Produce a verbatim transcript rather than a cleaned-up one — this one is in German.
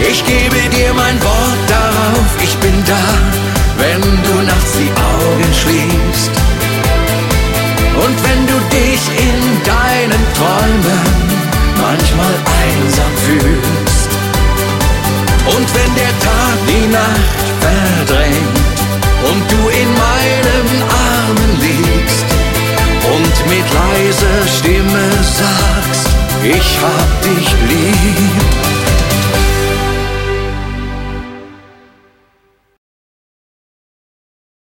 Ich gebe dir mein Wort darauf, ich bin da, wenn du nachts die Augen schließt. Und wenn du dich in deinen Träumen manchmal einsam fühlst. Und wenn der Tag die Nacht verdrängt und du in meinen Armen liegst und mit leiser Stimme sagst, ich hab dich lieb.